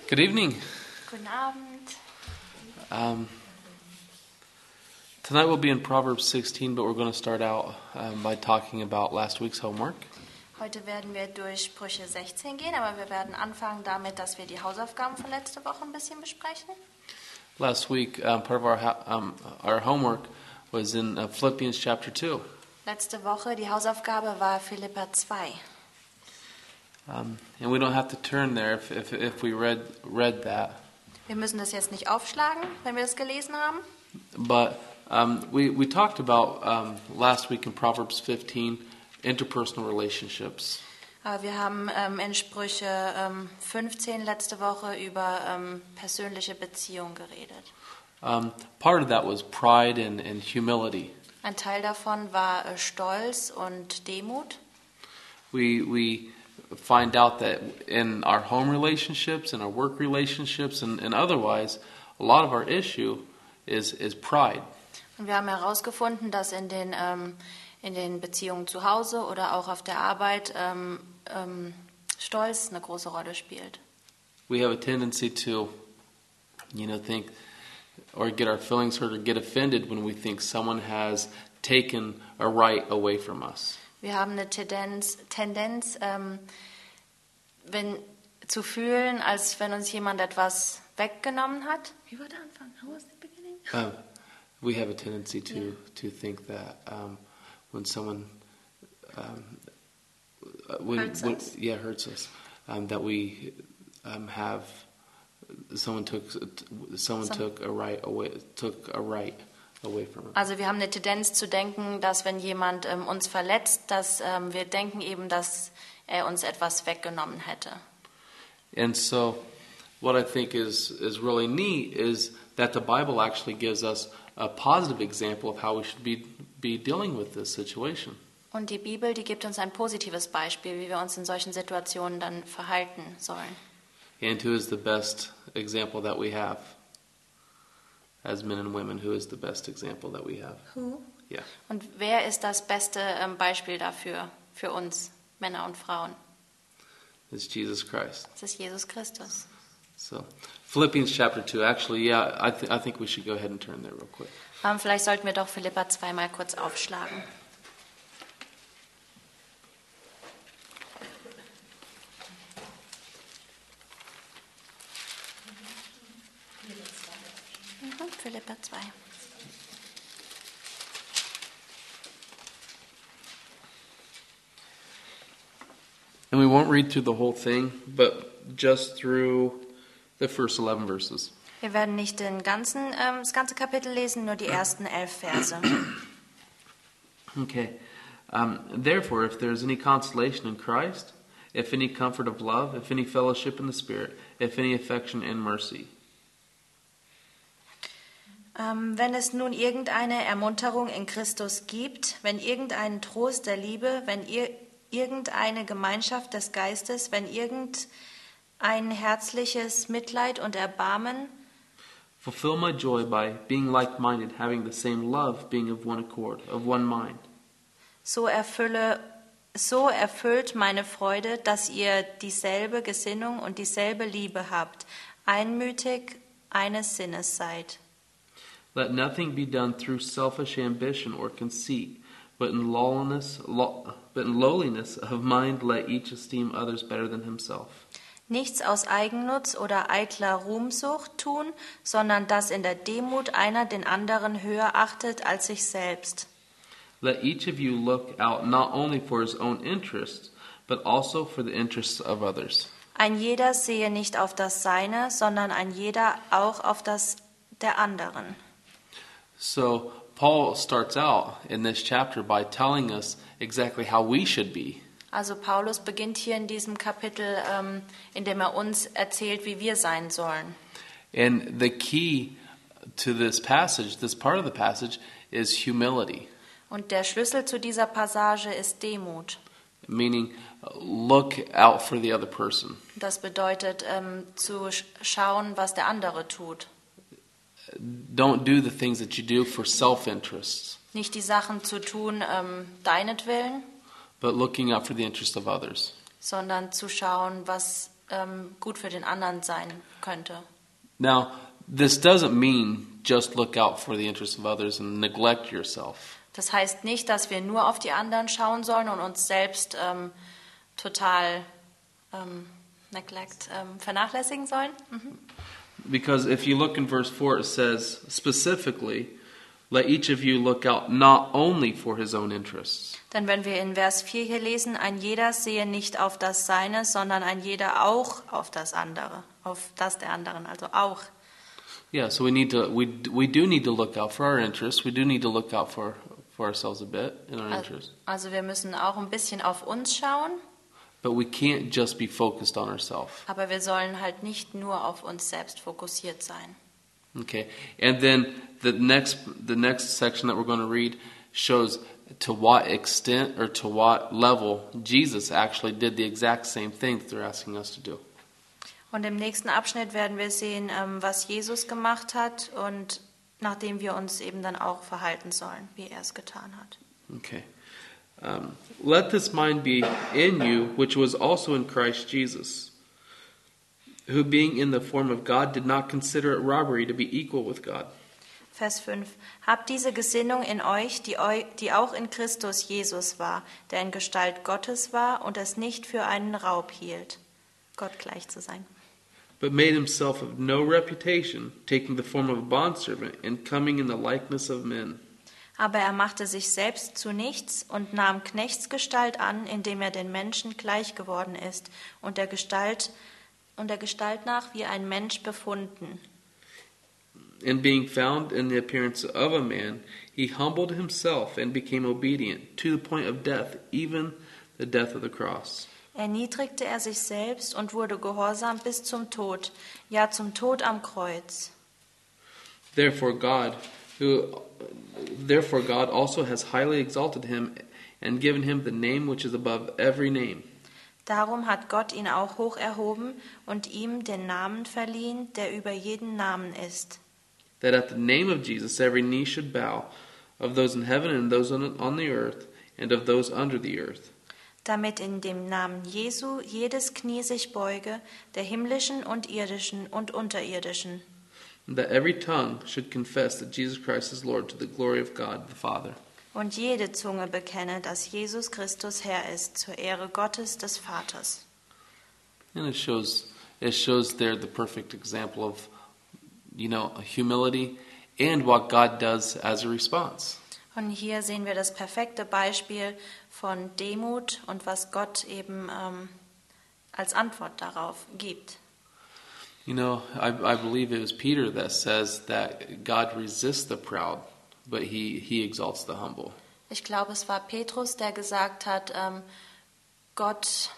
Good evening. Guten Abend. Tonight we'll be in Proverbs 16, but we're going to start out by talking about last week's homework. Heute werden wir durch Sprüche 16 gehen, aber wir werden anfangen damit, dass wir die Hausaufgaben von letzter Woche ein bisschen besprechen. Last week, part of our homework was in Philippians chapter 2. Letzte Woche, die Hausaufgabe war Philipper 2. And we don't have to turn there if we read that. Wir müssen das jetzt nicht aufschlagen, wenn wir das gelesen haben. But we talked about last week in Proverbs 15 interpersonal relationships. Aber wir haben in Sprüche 15 letzte Woche über persönliche Beziehungen geredet. Part of that was pride and humility. Ein Teil davon war Stolz und Demut. We find out that in our home relationships, in our work relationships, and otherwise, a lot of our issue is pride. Und wir haben herausgefunden, dass in den Beziehungen zu Hause oder auch auf der Arbeit Stolz eine große Rolle spielt. We have a tendency to, think or get our feelings hurt or get offended when we think someone has taken a right away from us. Wir haben eine Tendenz zu fühlen, als wenn uns jemand etwas weggenommen hat. Wie war der Anfang? How was the beginning? We have a tendency to think that when someone Hurts us. hurts us, that we have someone took a right away from us. Also wir haben eine Tendenz zu denken, dass wenn jemand uns verletzt, dass wir denken eben, dass er uns etwas weggenommen hätte. And so, what I think is really neat is that the Bible actually gives us a positive example of how we should be dealing with this situation. Und die Bibel, die gibt uns ein positives Beispiel, wie wir uns in solchen Situationen dann verhalten sollen. And who is the best example that we have? As men and women, who is the best example that we have? Who? Yeah. Und wer ist das beste Beispiel dafür, für uns, Männer und Frauen? It's Jesus Christ. Das ist Jesus Christus. So, Philippians chapter 2. Actually, yeah, I think we should go ahead and turn there real quick. Vielleicht sollten wir doch Philipper 2 mal kurz aufschlagen. Philipper 2. And we won't read through the whole thing, but just through the first 11 verses. Wir werden nicht das ganze Kapitel lesen, nur die ersten 11 Verse. Okay. Therefore, if there is any consolation in Christ, if any comfort of love, if any fellowship in the Spirit, if any affection and mercy. Wenn es nun irgendeine Ermunterung in Christus gibt, wenn irgendeinen Trost der Liebe, wenn irgendeine Gemeinschaft des Geistes, wenn irgendein herzliches Mitleid und Erbarmen, Fulfill my joy by being like-minded, having the same love, being of one accord, of one mind. so erfüllt meine Freude, dass ihr dieselbe Gesinnung und dieselbe Liebe habt, einmütig eines Sinnes seid. Let nothing be done through selfish ambition or conceit, but in lowliness of mind let each esteem others better than himself. Nichts aus Eigennutz oder eitler Ruhmsucht tun, sondern dass in der Demut einer den anderen höher achtet als sich selbst. Let each of you look out not only for his own interests, but also for the interests of others. Ein jeder sehe nicht auf das Seine, sondern ein jeder auch auf das der anderen. So Paul starts out in this chapter by telling us exactly how we should be. Also Paulus beginnt hier in diesem Kapitel, indem er uns erzählt, wie wir sein sollen. And the key to this passage, this part of the passage, is humility. Und der Schlüssel zu dieser Passage ist Demut. Meaning, look out for the other person. Das bedeutet, zu schauen, was der andere tut. Don't do the things that you do for self-interest, Nicht die Sachen zu tun, deinetwillen, but looking out for the interests of others. sondern zu schauen, was gut für den anderen sein könnte. Now, this doesn't mean just look out for the interests of others and neglect yourself. Das heißt nicht, dass wir nur auf die anderen schauen sollen und uns selbst total vernachlässigen sollen. Because if you look in verse 4, it says specifically, let each of you look out not only for his own interests. Denn wenn wir in Vers 4 hier lesen, ein jeder sehe nicht auf das Seine, sondern ein jeder auch auf das andere, auf das der anderen, also auch. Yeah, so we do need to look out for our interests. We do need to look out for ourselves a bit in our interests. Also wir müssen auch ein bisschen auf uns schauen, But we can't just be focused on ourselves. aber wir sollen halt nicht nur auf uns selbst fokussiert sein. Okay, and then the next section that we're going to read shows to what extent or to what level Jesus actually did the exact same thing that they're asking us to do. Und im nächsten Abschnitt werden wir sehen, was Jesus gemacht hat und nachdem wir uns eben dann auch verhalten sollen, wie er es getan hat. Okay. Let this mind be in you, which was also in Christ Jesus, who being in the form of God did not consider it robbery to be equal with God. Vers 5. Habt diese Gesinnung in euch, die auch in Christus Jesus war, der in Gestalt Gottes war und es nicht für einen Raub hielt, Gott gleich zu sein. But made himself of no reputation, taking the form of a bondservant and coming in the likeness of men. Aber er machte sich selbst zu nichts und nahm Knechtsgestalt an, indem er den Menschen gleich geworden ist und der Gestalt nach wie ein Mensch befunden. And being found in the appearance of a man, he humbled himself and became obedient to the point of death, even the death of the cross. Erniedrigte er sich selbst und wurde gehorsam bis zum Tod, ja zum Tod am Kreuz. Therefore God also has highly exalted him and given him the name which is above every name. Darum hat Gott ihn auch hoch erhoben und ihm den Namen verliehen, der über jeden Namen ist. That at the name of Jesus every knee should bow, of those in heaven and those on the earth, and of those under the earth. Damit in dem Namen Jesu jedes Knie sich beuge, der himmlischen und irdischen und unterirdischen. And that every tongue should confess that Jesus Christ is Lord to the glory of God the Father. Und jede Zunge bekenne, dass Jesus Christus Herr ist, zur Ehre Gottes des Vaters. And it shows there the perfect example of, humility and what God does as a response. Und hier sehen wir das perfekte Beispiel von Demut und was Gott eben als Antwort darauf gibt. I believe it was Peter that says that God resists the proud, but he exalts the humble. Ich glaube, es war Petrus, der gesagt hat, Gott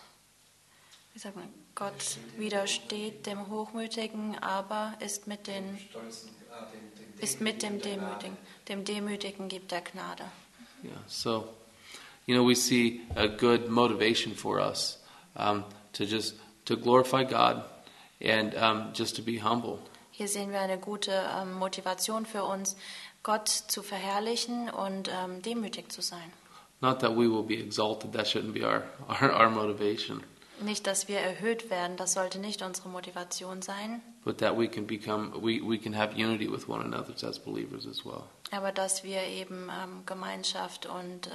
widersteht dem Hochmütigen, aber ist mit dem Demütigen. Dem Demütigen gibt er Gnade. Yeah, so, we see a good motivation for us to glorify God and just to be humble. Hier sehen wir eine gute Motivation für uns, Gott zu verherrlichen und demütig zu sein. Not that we will be exalted, that shouldn't be our motivation. Nicht, dass wir erhöht werden, das sollte nicht unsere Motivation sein. But that we can have unity with one another as believers as well. Aber dass wir eben Gemeinschaft und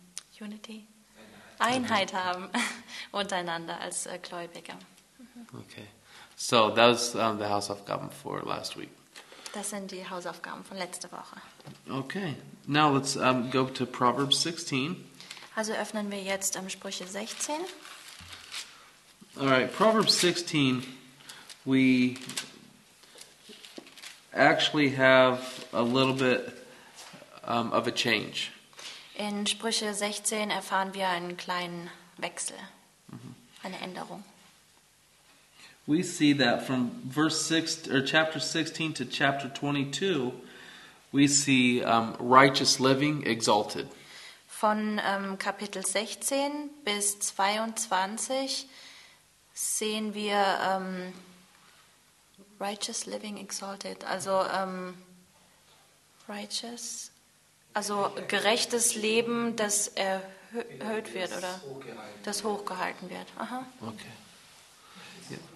Einheit haben untereinander als Gläubige. Okay, so that was the Hausaufgaben for last week. Das sind die Hausaufgaben von letzter Woche. Okay, now let's go to Proverbs 16. Also öffnen wir jetzt Sprüche 16. All right, Proverbs 16, we actually have a little bit of a change. In Sprüche 16 erfahren wir einen kleinen Wechsel, eine Änderung. We see that from chapter 16 to chapter 22, we see righteous living exalted. Von Kapitel 16 bis 22 sehen wir righteous living exalted, also gerechtes Leben, das erhöht wird oder das hochgehalten wird. Aha. Okay. Yeah.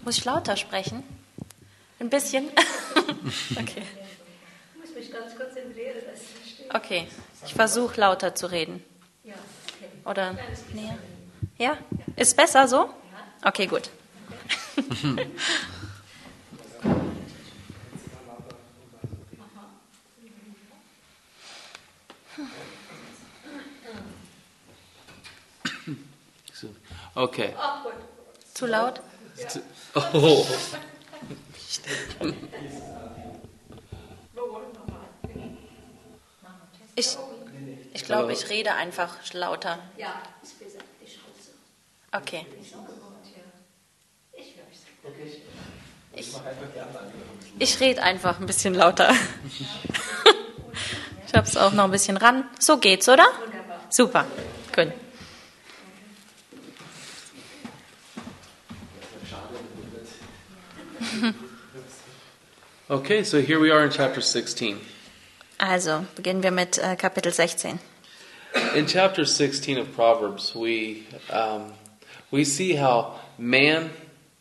Muss ich lauter sprechen? Ein bisschen? Okay. Ich muss mich ganz konzentrieren, dass ich verstehe. Okay, ich versuche lauter zu reden. Ja, okay. Oder näher? Ja? Ist besser so? Okay, gut. Okay. Ach gut. Zu laut? Oh. Ich glaube, ich rede einfach lauter. Ja, ist besser. Ich schaue so. Okay. Ich höre es. Ich rede einfach ein bisschen lauter. Ich habe es auch noch ein bisschen ran. So geht's, oder? Wunderbar. Super. Gut. Okay, so here we are in chapter 16. Also, beginnen wir mit Kapitel 16. In chapter 16 of Proverbs, we see how man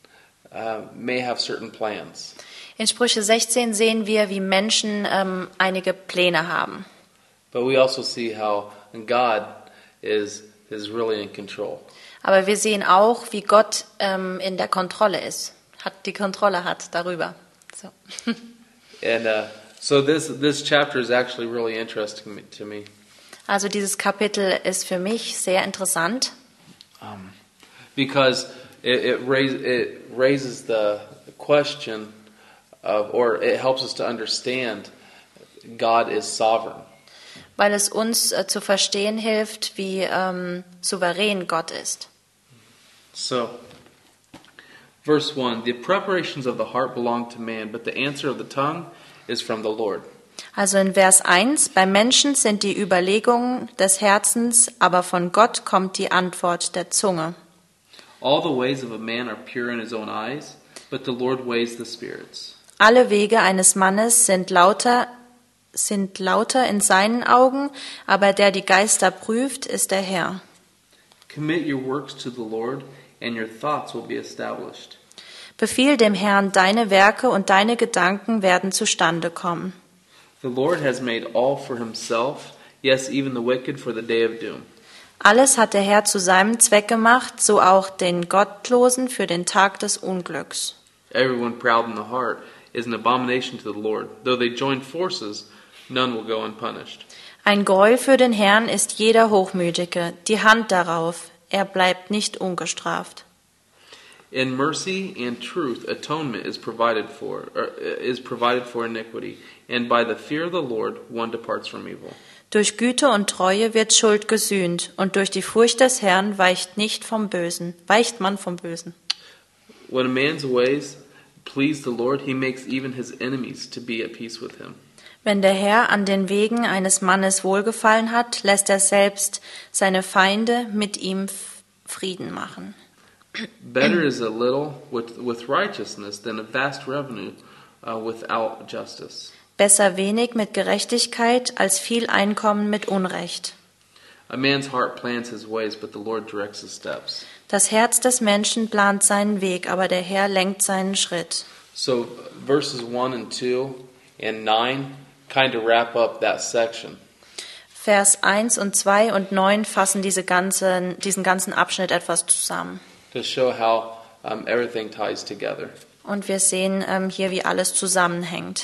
may have certain plans, In Sprüche 16 sehen wir, wie Menschen einige Pläne haben. but we also see how God is really in control. Aber wir sehen auch, wie Gott in der Kontrolle ist. Die Kontrolle hat darüber. So. And so this chapter is actually really interesting to me. Also dieses Kapitel ist für mich sehr interessant, Because it raises the question of, or it helps us to understand God is sovereign. weil es uns zu verstehen hilft, wie souverän Gott ist. So, verse 1, the preparations of the heart belong to man, but the answer of the tongue is from the Lord. Also in Vers 1, beim Menschen sind die Überlegungen des Herzens, aber von Gott kommt die Antwort der Zunge. All the ways of a man are pure in his own eyes, but the Lord weighs the spirits. Alle Wege eines Mannes sind lauter in seinen Augen, aber der die Geister prüft, ist der Herr. Commit your works to the Lord, and your thoughts will be established. Befiehl dem Herrn deine Werke und deine Gedanken werden zustande kommen. The Lord has made all for himself, yes, even the wicked for the day of doom. Alles hat der Herr zu seinem Zweck gemacht, so auch den Gottlosen für den Tag des Unglücks. Everyone proud in the heart is an abomination to the Lord. Though they join forces, none will go unpunished. Ein Gräuel für den Herrn ist jeder Hochmütige, die Hand darauf, er bleibt nicht ungestraft. In mercy and truth, atonement is provided for iniquity, and by the fear of the Lord, one departs from evil. Durch Güte und Treue wird Schuld gesühnt, und durch die Furcht des Herrn weicht man vom Bösen. When a man's ways please the Lord, he makes even his enemies to be at peace with him. Wenn der Herr an den Wegen eines Mannes wohlgefallen hat, lässt er selbst seine Feinde mit ihm Frieden machen. Better is a little with righteousness than a vast revenue without justice. Besser wenig mit Gerechtigkeit als viel Einkommen mit Unrecht. A man's heart plans his ways, but the Lord directs his steps. Das Herz des Menschen plant seinen Weg, aber der Herr lenkt seinen Schritt. So verses 1 and 2 and 9 kind of wrap up that section. Vers 1 und 2 und 9 fassen diesen ganzen Abschnitt etwas zusammen. To show how everything ties together. Und wir sehen hier, wie alles zusammenhängt.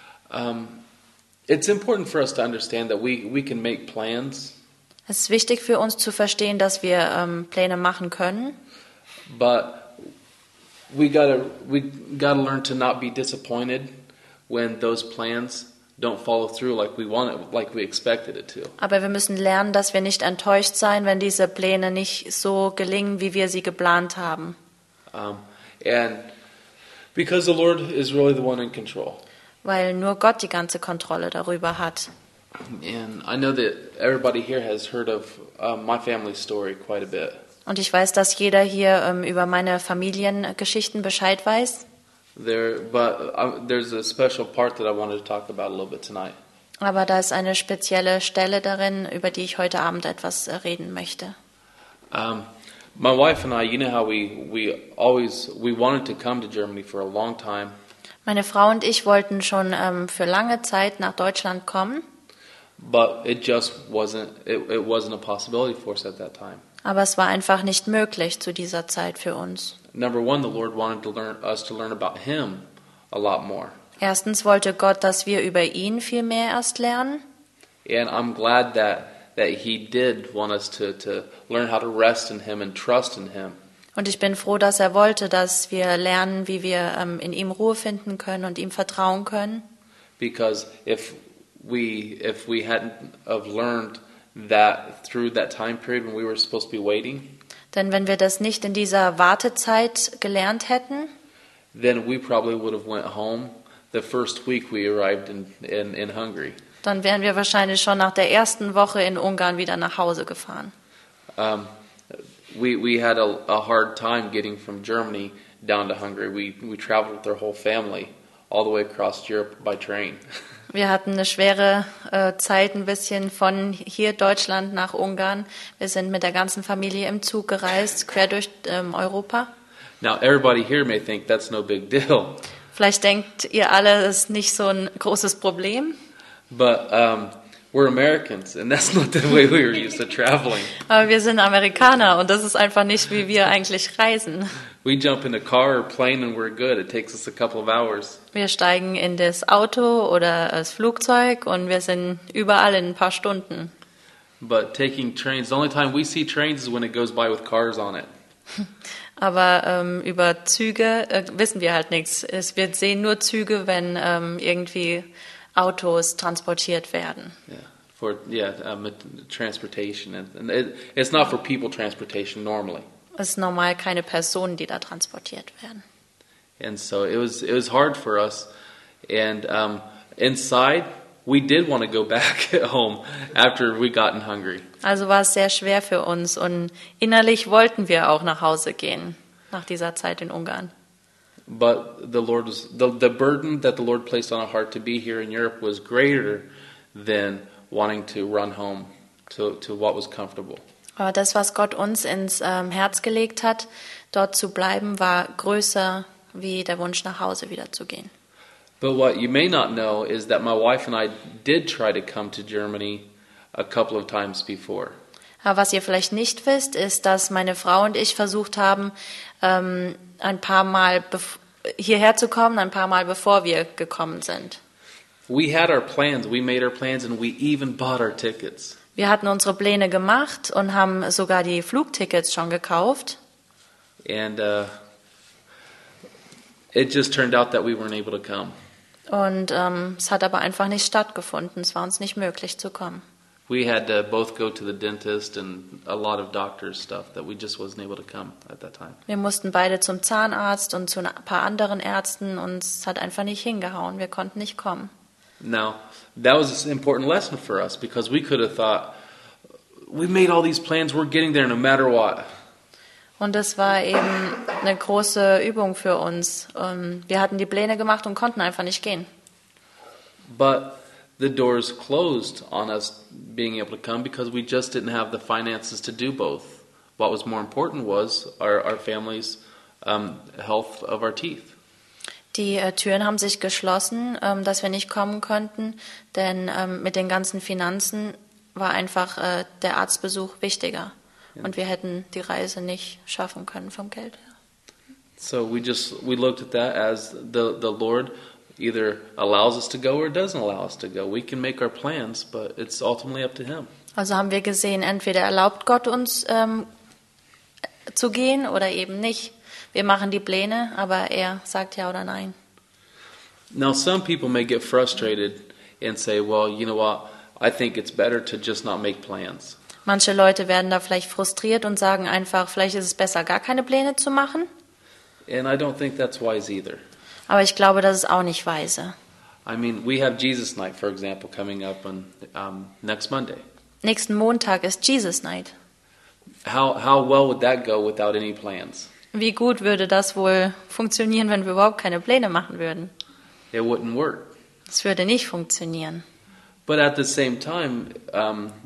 It's important for us to understand that we can make plans, Es ist wichtig für uns zu verstehen, dass wir Pläne machen können, but we gotta learn to not be disappointed when those plans don't follow through like we expected it to. aber wir müssen lernen, dass wir nicht enttäuscht sein, wenn diese Pläne nicht so gelingen, wie wir sie geplant haben. And because the Lord is really the one in control. Weil nur Gott die ganze Kontrolle darüber hat. And I know that everybody here has heard of my family's story quite a bit. Und ich weiß, dass jeder hier über meine Familiengeschichten Bescheid weiß. There's a special part that I wanted to talk about a little bit tonight. Aber da ist eine spezielle Stelle darin, über die ich heute Abend etwas reden möchte. My wife and I, you know how we wanted to come to Germany for a long time, Meine Frau und ich wollten schon für lange Zeit nach Deutschland kommen, but it just wasn't a possibility for us at that time. aber es war einfach nicht möglich zu dieser Zeit für uns. Number one, the Lord wanted us to learn about Him a lot more. Erstens wollte Gott, dass wir über ihn viel mehr erst lernen. And I'm glad that He did want us to learn how to rest in Him and trust in Him. Und ich bin froh, dass er wollte, dass wir lernen, wie wir in ihm Ruhe finden können und ihm vertrauen können. Because if we hadn't have learned that through that time period when we were supposed to be waiting, Denn wenn wir das nicht in dieser Wartezeit gelernt hätten, then we probably would have went home the first week we arrived in Hungary. dann wären wir wahrscheinlich schon nach der ersten Woche in Ungarn wieder nach Hause gefahren. We had a hard time getting from Germany down to Hungary. We traveled with our whole family all the way across Europe by train. Wir hatten eine schwere Zeit ein bisschen von hier Deutschland nach Ungarn. Wir sind mit der ganzen Familie im Zug gereist, quer durch Europa. Now everybody here may think that's no big deal, Vielleicht denkt ihr alle, das ist nicht so ein großes Problem. but we're Americans, and that's not the way we were used to traveling. Aber wir sind Amerikaner und das ist einfach nicht, wie wir eigentlich reisen. We jump in a car or plane and we're good. It takes us a couple of hours. Wir steigen in das Auto oder das Flugzeug und wir sind überall in ein paar Stunden. But taking trains, the only time we see trains is when it goes by with cars on it. Aber über Züge wissen wir halt nichts. Wir sehen nur Züge, wenn irgendwie Autos transportiert werden. With transportation, and it's not for people transportation normally. Es ist normal keine Personen, die da transportiert werden. And so it was hard for us, and inside we did want to go back at home after we got in Hungary. Also war es sehr schwer für uns und innerlich wollten wir auch nach Hause gehen nach dieser Zeit in Ungarn. But the Lord was the burden that the Lord placed on our heart to be here in Europe was greater than wanting to run home to what was comfortable. Aber das, was Gott uns ins Herz gelegt hat, dort zu bleiben, war größer wie der Wunsch, nach Hause wieder zu gehen. But what you may not know is that my wife and I did try to come to Germany a couple of times before. Aber was ihr vielleicht nicht wisst, ist, dass meine Frau und ich versucht haben, ein paar Mal hierher zu kommen, ein paar Mal bevor wir gekommen sind. We had our plans, we made our plans, and we even bought our tickets. Wir hatten unsere Pläne gemacht und haben sogar die Flugtickets schon gekauft. And it just turned out that we weren't able to come. Und es hat aber einfach nicht stattgefunden. Es war uns nicht möglich zu kommen. We had to both go to the dentist and a lot of doctors stuff that we just wasn't able to come at that time. Wir mussten beide zum Zahnarzt und zu ein paar anderen Ärzten und es hat einfach nicht hingehauen. Wir konnten nicht kommen. Now, that was an important lesson for us because we could have thought, we made all these plans, we're getting there no matter what. Und das war eben eine große Übung für uns. Wir hatten die Pläne gemacht und konnten einfach nicht gehen. But the doors closed on us being able to come because we just didn't have the finances to do both. What was more important was our family's health of our teeth. Die Türen haben sich geschlossen, dass wir nicht kommen konnten, denn mit den ganzen Finanzen war einfach der Arztbesuch wichtiger. Und wir hätten die Reise nicht schaffen können vom Geld her. So we looked at that as the Lord either allows us to go or doesn't allow us to go. We can make our plans, but it's ultimately up to Him. Also haben wir gesehen, entweder erlaubt Gott uns zu gehen oder eben nicht. Wir machen die Pläne, aber er sagt ja oder nein. Now some people may get frustrated and say, well, you know what, I think it's better to just not make plans. Manche Leute werden da vielleicht frustriert und sagen einfach, vielleicht ist es besser, gar keine Pläne zu machen. And I don't think that's wise either. Aber ich glaube, das ist auch nicht weise. I mean, we have Jesus Night, for example, coming up on next Monday. Nächsten Montag ist Jesus Night. How well would that go without any plans? Wie gut würde das wohl funktionieren, wenn wir überhaupt keine Pläne machen würden? It wouldn't work. Das würde nicht funktionieren. But at the same time,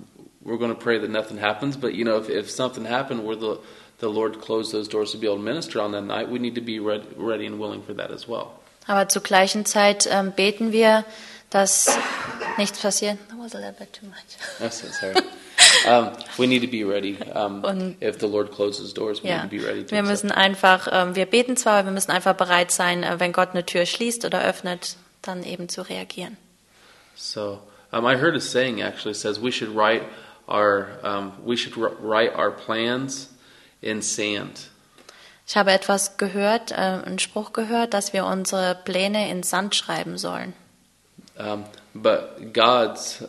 we're going to pray that nothing happens. But if something happened where the Lord closed those doors to be able to minister on that night, we need to be ready and willing for that as well. Aber zur gleichen Zeit beten wir, dass nichts passiert. That was a little bit too much. Oh, sorry. We need to be ready. If the Lord closes doors, we need to be ready to wir müssen einfach, wir beten zwar, aber wir müssen einfach bereit sein, wenn Gott eine Tür schließt oder öffnet, dann eben zu reagieren. So, I heard a saying actually says we should write our plans in sand. Ich habe etwas gehört, einen Spruch gehört, dass wir unsere Pläne in Sand schreiben sollen. But God's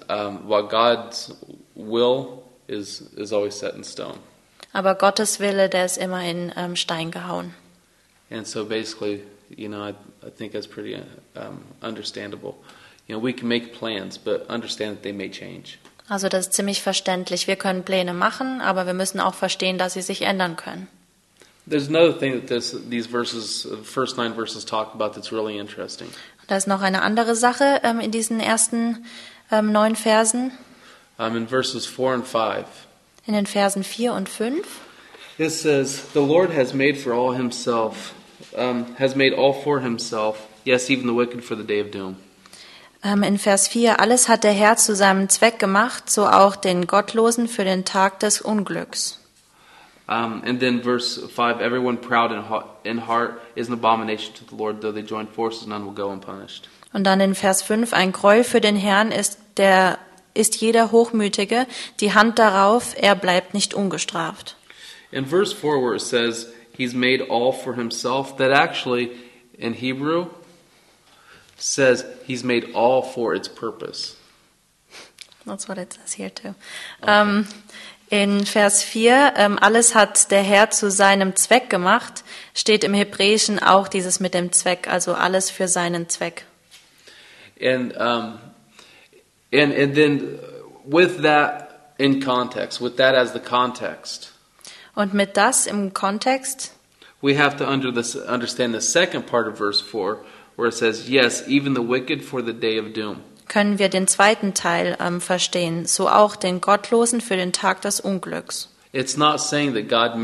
will is always set in stone. Aber Gottes Wille, der ist immer in Stein gehauen. And so basically, I think that's pretty understandable. We can make plans, but understand that they may change. Also das ist ziemlich verständlich. Wir können Pläne machen, aber wir müssen auch verstehen, dass sie sich ändern können. There's another thing that these verses, the first 9 verses talk about that's really interesting. Da ist noch eine andere Sache in diesen ersten 9 Versen. In verses 4 and 5. In den Versen 4 und 5. It says, "The Lord has made for all himself, has made all for himself, yes, even the wicked for the day of doom." In Vers 4, alles hat der Herr zu seinem Zweck gemacht, so auch den Gottlosen für den Tag des Unglücks. And then verse 5, "Everyone proud in heart is an abomination to the Lord, though they join forces, none will go unpunished." Und dann in Vers 5, ein Gräuel für den Herrn ist jeder Hochmütige, die Hand darauf, er bleibt nicht ungestraft. In verse 4 where it says, "He's made all for himself," that actually in Hebrew says, "He's made all for its purpose." That's what it says here too. Okay. In Vers 4, alles hat der Herr zu seinem Zweck gemacht, steht im Hebräischen auch dieses mit dem Zweck, also alles für seinen Zweck. And then with that in context, with that as the context, und mit das im Kontext, we have to understand the second part of verse 4, where it says, "Yes, even the wicked for the day of doom." Können wir den zweiten Teil verstehen, so auch den Gottlosen für den Tag des Unglücks. It's not saying that God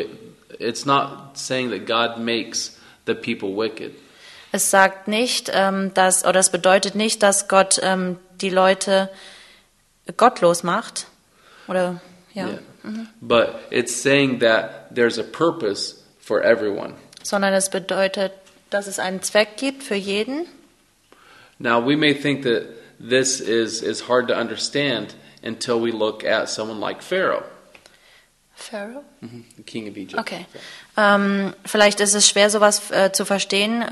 makes the people wicked. Es sagt nicht, es bedeutet nicht, dass Gott die Leute gottlos macht, oder ja. Yeah. But it's saying that there's a purpose for everyone. Sondern es bedeutet, dass es einen Zweck gibt für jeden. Now we may think that this is hard to understand until we look at someone like Pharaoh. Pharaoh? The king of Egypt. Okay. Vielleicht ist es schwer, sowas zu verstehen,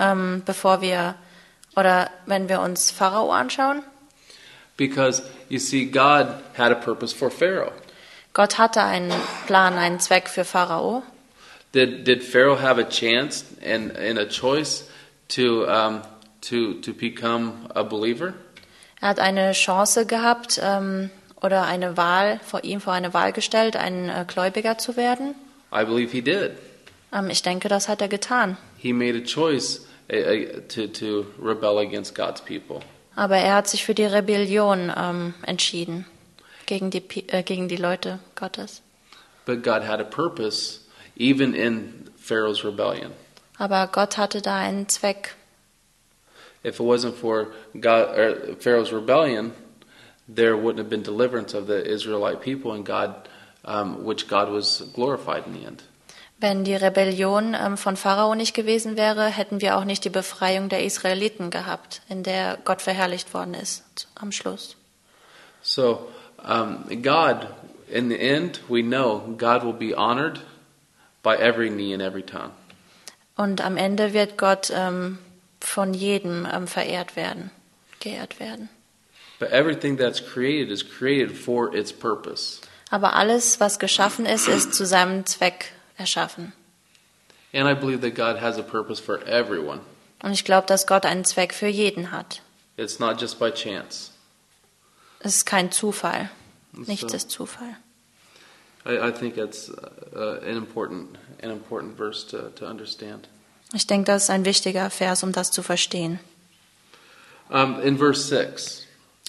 wenn wir uns Pharao anschauen. Because you see, God had a purpose for Pharaoh. Gott hatte einen Plan, einen Zweck für Pharao. Did Pharaoh have a chance and a choice to become a believer? Er hat eine Chance gehabt oder eine Wahl vor eine Wahl gestellt, ein Gläubiger zu werden. I believe he did. Ich denke, das hat er getan. He made a choice to rebel against God's people. Aber er hat sich für die Rebellion entschieden gegen die Leute Gottes. But God had a purpose even in Pharaoh's rebellion. Aber Gott hatte da einen Zweck. If it wasn't for Pharaoh's rebellion, there wouldn't have been deliverance of the Israelite people, and which God was glorified in the end. Wenn die Rebellion von Pharao nicht gewesen wäre, hätten wir auch nicht die Befreiung der Israeliten gehabt, in der Gott verherrlicht worden ist am Schluss. So, God, in the end, we know God will be honored by every knee and every tongue. Und am Ende wird Gott von jedem geehrt werden. But everything that's created is created for its purpose. Aber alles, was geschaffen ist, ist zu seinem Zweck erschaffen. And I believe that God has a purpose for everyone. Und ich glaube, dass Gott einen Zweck für jeden hat. It's not just by chance. Es ist kein Zufall. Nichts ist Zufall. I think that's an important verse to understand. Ich denke, das ist ein wichtiger Vers, um das zu verstehen. In verse 6.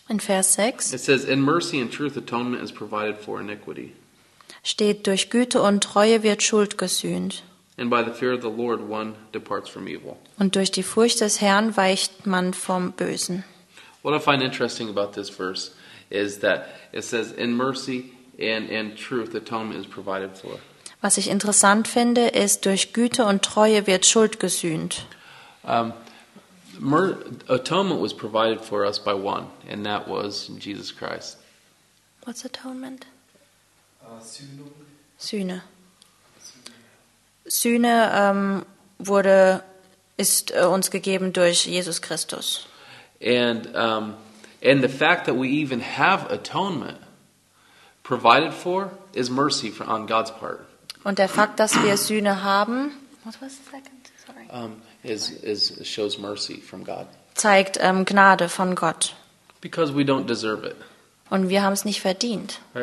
In Vers 6 It says, "In mercy and truth atonement is provided for iniquity, steht, durch Güte und Treue wird Schuld gesühnt. and by the fear of the Lord one departs from evil." Und durch die Furcht des Herrn weicht man vom Bösen. What I find interesting about this verse is that it says, "In mercy and in truth atonement is provided for." Was ich interessant finde, ist, durch Güte und Treue wird Schuld gesühnt. Atonement was provided for us by one, and that was Jesus Christ. What's atonement? Sühnung. Sühne. Sühne ist uns gegeben durch Jesus Christus. And the fact that we even have atonement provided for is mercy on God's part. Und der Fakt, dass wir Sühne haben, what was the second? Sorry. Shows mercy from God Zeigt Gnade von Gott. because we don't deserve it. Und wir haben es nicht verdient. Right?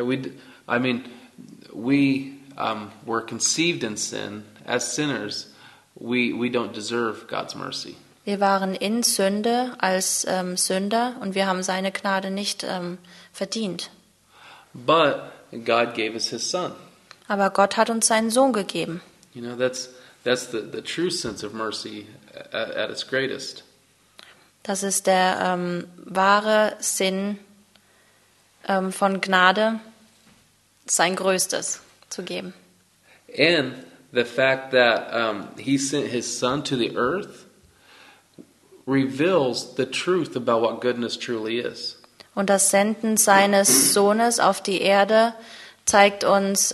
We were conceived in sin as sinners. We don't deserve God's mercy. Wir waren in Sünde als Sünder und wir haben seine Gnade nicht verdient. But God gave us His Son. Aber Gott hat uns seinen Sohn gegeben. You know, that's the true sense of mercy at its greatest. Das ist der wahre Sinn von Gnade, sein Größtes zu geben. And the fact that He sent His Son to the earth reveals the truth about what goodness truly is. Und das Senden seines Sohnes auf die Erde zeigt uns,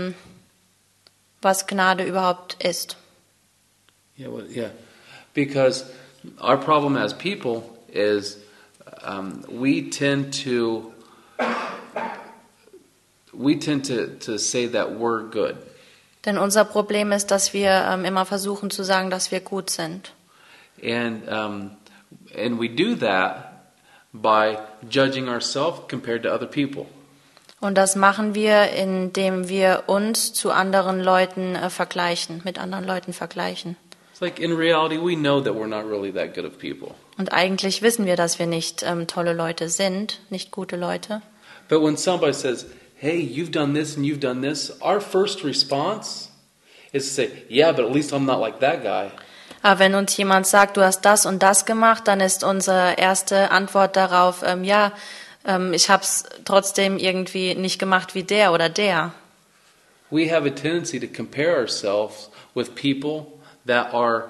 was Gnade überhaupt ist. Yeah. Because our problem as people is we tend to say that we're good. Denn unser Problem ist, dass wir immer versuchen zu sagen, dass wir gut sind. And we do that by judging ourselves compared to other people. Und das machen wir, indem wir uns zu anderen Leuten vergleichen, mit anderen Leuten vergleichen. It's like in reality we know that we're not really that good of people. Und eigentlich wissen wir, dass wir nicht tolle Leute sind, nicht gute Leute. But when somebody says, "Hey, you've done this and you've done this," our first response is to say, "Yeah, but at least I'm not like that guy." Aber wenn uns jemand sagt, du hast das und das gemacht, dann ist unsere erste Antwort darauf, ich habe es trotzdem irgendwie nicht gemacht wie der oder der. We have a tendency to compare ourselves with people that are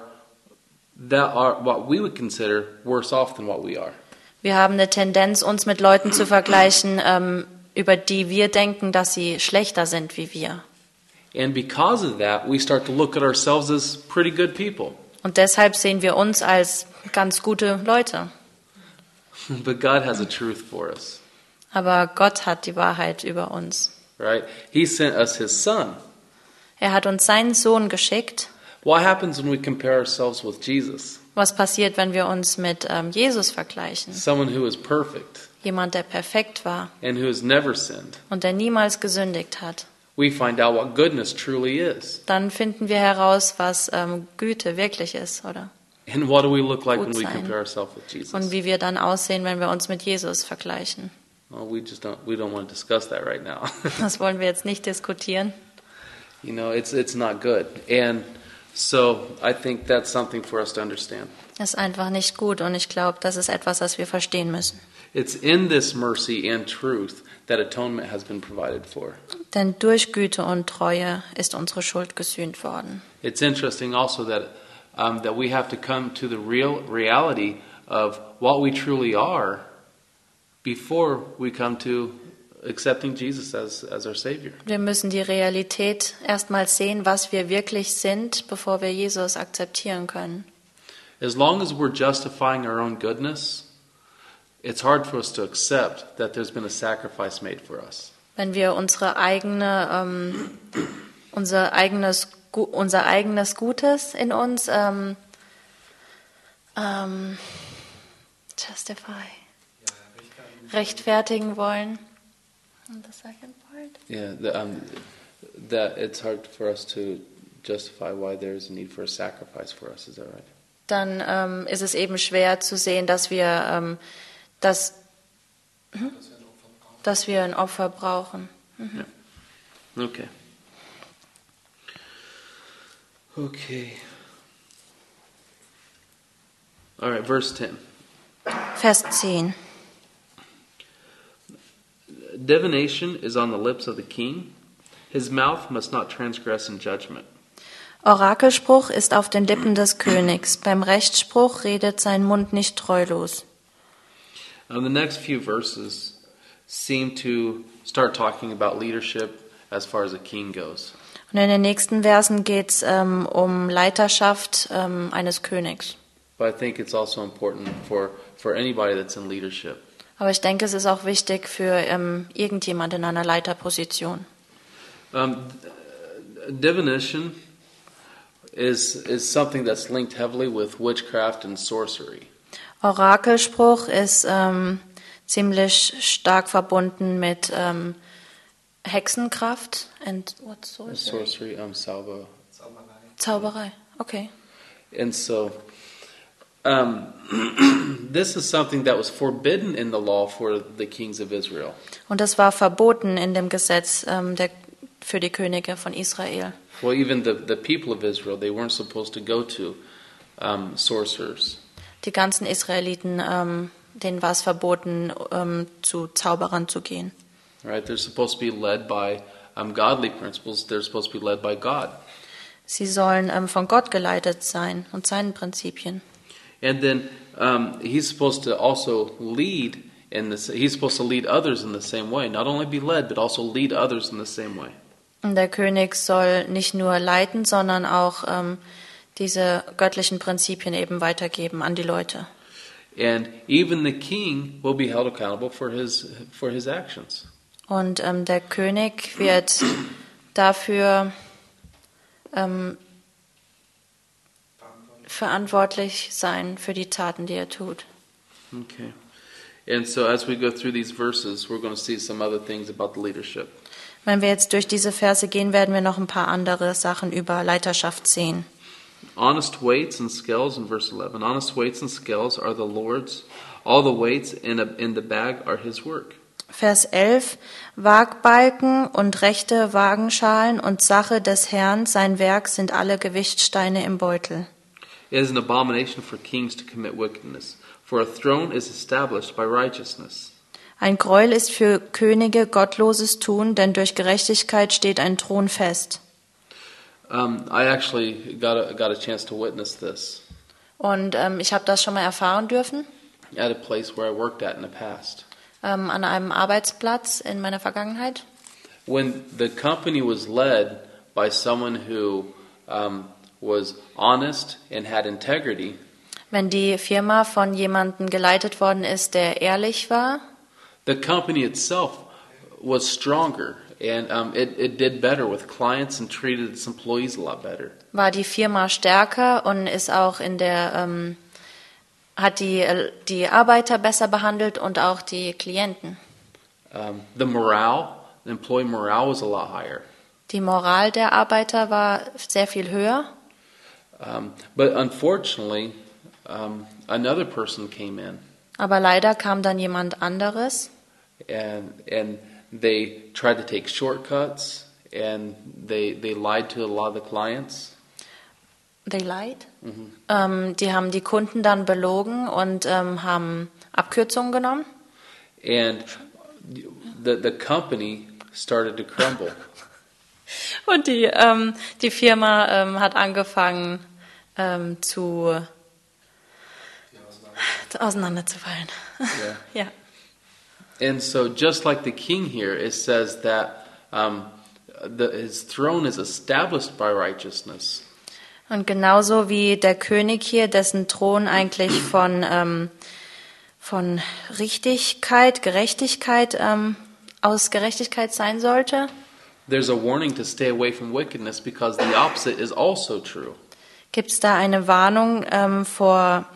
what we would consider worse off than what we are. Wir haben eine Tendenz, uns mit Leuten zu vergleichen, über die wir denken, dass sie schlechter sind wie wir. And because of that, we start to look at ourselves as pretty good people. Und deshalb sehen wir uns als ganz gute Leute. But God has a truth for us, Aber Gott hat die Wahrheit über uns. right? He sent us His Son. Er hat uns seinen Sohn geschickt. What happens when we compare ourselves with Jesus? Was passiert, wenn wir uns mit Jesus vergleichen? Someone who is perfect Jemand, der perfekt war and who has never sinned. und der niemals gesündigt hat. We find out what goodness truly is. Dann finden wir heraus, was Güte wirklich ist, oder? And what do we look like when Gut we sein. compare ourselves with Jesus? Und wie wir dann aussehen, wenn wir uns mit Jesus vergleichen. Well, we don't want to discuss that right now. Das wollen wir jetzt nicht diskutieren. You know, it's not good. And so I think that's something for us to understand. Das ist einfach nicht gut und ich glaube, das ist etwas, das wir verstehen müssen. It's in this mercy and truth that atonement has been provided for. Denn durch Güte und Treue ist unsere Schuld gesühnt worden. It's interesting also that we have to come to the reality of what we truly are before we come to accepting Jesus as our Savior. Wir müssen die Realität erstmal sehen, was wir wirklich sind, bevor wir Jesus akzeptieren können. As long as we're justifying our own goodness, it's hard for us to accept that there's been a sacrifice made for us. Wenn wir unser eigenes Gutes in uns rechtfertigen wollen. And the second part? Yeah, that it's hard for us to justify why there's a need for a sacrifice for us. Is that right? Dann ist es eben schwer zu sehen, dass wir, dass dass wir ein Opfer dass brauchen. wir ein Opfer brauchen. Okay. Okay. All right, verse 10. Vers 10. Divination is on the lips of the king. His mouth must not transgress in judgment. Orakelspruch ist auf den Lippen des Königs. Beim Rechtsspruch redet sein Mund nicht treulos. The next few verses seem to start talking about leadership as far as a king goes. Und in den nächsten Versen geht es um Leiterschaft eines Königs. But I think it's also important for anybody that's in leadership. Aber ich denke, es ist auch wichtig für irgendjemand in einer Leiterposition. Divination is something that's linked heavily with witchcraft and sorcery. Orakelspruch ist ziemlich stark verbunden mit Hexenkraft and what's sorcery? Sorcery, salva. Zauberei. Okay. And so, this is something that was forbidden in the law for the kings of Israel. Und das war verboten in dem Gesetz für die Könige von Israel. Well, even the people of Israel, they weren't supposed to go to sorcerers. Die ganzen Israeliten, denen war es verboten, zu Zauberern zu gehen. Right? They're supposed to be led by godly principles. They're supposed to be led by God. Sie sollen von Gott geleitet sein und seinen Prinzipien. And then he's supposed to also lead he's supposed to lead others in the same way. Not only be led, but also lead others in the same way. Und der König soll nicht nur leiten, sondern auch diese göttlichen Prinzipien eben weitergeben an die Leute. And even the king will be held accountable for his actions. Und der König wird dafür verantwortlich sein für die Taten, die er tut. Okay. And so as we go through these verses, we're going to see some other things about the leadership. Wenn wir jetzt durch diese Verse gehen, werden wir noch ein paar andere Sachen über Leiterschaft sehen. Honest weights and scales in verse 11. Honest weights and scales are the Lord's. All the weights in the bag are his work. Vers 11. Waagbalken und rechte Waagenschalen und Sache des Herrn, sein Werk sind alle Gewichtsteine im Beutel. It is an abomination for kings to commit wickedness, for a throne is established by righteousness. Ein Gräuel ist für Könige gottloses Tun, denn durch Gerechtigkeit steht ein Thron fest. I actually got a chance to witness this Und ich habe das schon mal erfahren dürfen, at a place where I worked at in the past. an einem Arbeitsplatz in meiner Vergangenheit. When the company was led by someone who was honest and had integrity, Wenn die Firma von jemandem geleitet worden ist, der ehrlich war, the company itself was stronger and it did better with clients and treated its employees a lot better. war die Firma stärker und ist auch in der hat die Arbeiter besser behandelt und auch die Klienten. The employee morale was a lot higher. Die Moral der Arbeiter war sehr viel höher. But unfortunately, another person came in Aber leider kam dann jemand anderes and they tried to take shortcuts and they lied to a lot of the clients. They lied. Die haben die Kunden dann belogen und haben Abkürzungen genommen. And the company started to crumble. Und die Firma hat angefangen auseinanderzufallen. Yeah. Ja. And so just like the king here, it says that his throne is established by righteousness. Und genauso wie der König hier, dessen Thron eigentlich von Richtigkeit, Gerechtigkeit, aus Gerechtigkeit sein sollte, There's a warning to stay away from wickedness because the opposite is also true. gibt es da eine Warnung vor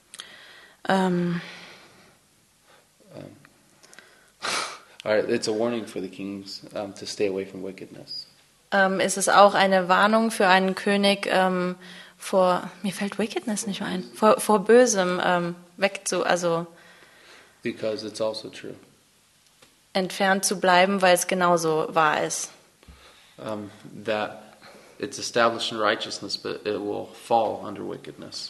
All right, it's a warning for the kings to stay away from wickedness. ist es auch eine Warnung für einen König vor, mir fällt Wickedness nicht mehr ein, vor Bösem also Because it's also true. entfernt zu bleiben, weil es genauso wahr ist. That it's established in righteousness, but it will fall under wickedness.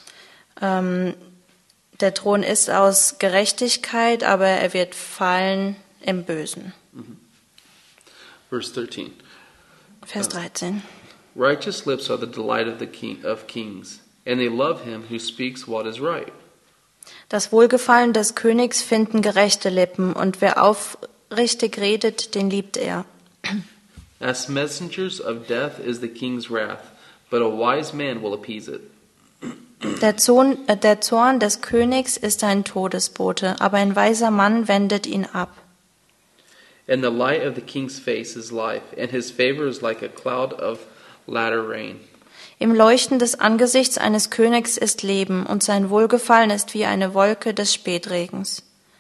Der Thron ist aus Gerechtigkeit, aber er wird fallen im Bösen. Verse 13. Vers 13. Righteous lips are the delight of of kings, and they love him who speaks what is right. Das Wohlgefallen des Königs finden gerechte Lippen, und wer aufrichtig redet, den liebt er. As messengers of death is the king's wrath, but a wise man will appease it. Der Zorn des Königs ist ein Todesbote, aber ein weiser Mann wendet ihn ab. And the light of the king's face is life, and his favor is like a cloud of latter rain. Im Leuchten des Angesichts eines Königs ist Leben, und sein Wohlgefallen ist wie eine Wolke des Spätregens.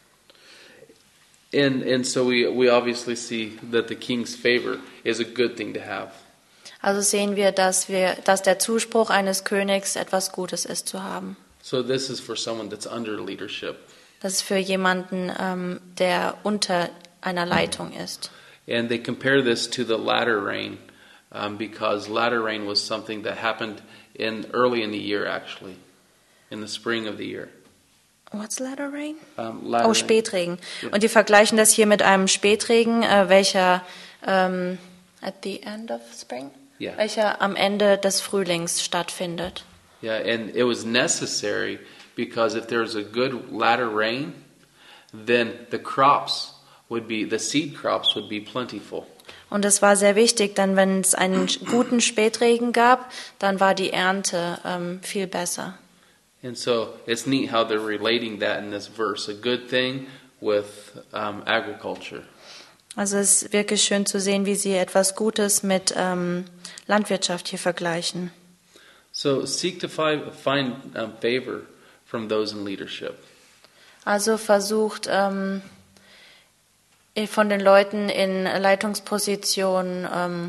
And so we obviously see that the king's favor is a good thing to have. Also sehen wir, dass der Zuspruch eines Königs etwas Gutes ist zu haben. So this is for someone that's under leadership. Das ist für jemanden, der unter einer Leitung ist. And they compare this to the latter rain because latter rain was something that happened early in the year, actually, in the spring of the year. What's latter rain? Latter rain. Spätregen. Ja. Und die vergleichen das hier mit einem Spätregen, welcher at the end of spring? Yeah. Welcher am Ende des Frühlings stattfindet. Yeah, and it was necessary because if there was a good latter rain, then the seed crops would be plentiful. Und es war sehr wichtig, denn wenn es einen guten Spätregen gab, dann war die Ernte viel besser. And so it's neat how they're relating that in this verse, a good thing with agriculture. Also es ist wirklich schön zu sehen, wie sie etwas Gutes mit Landwirtschaft hier vergleichen. So seek to find favor from those in leadership. Also versucht von den Leuten in Leitungspositionen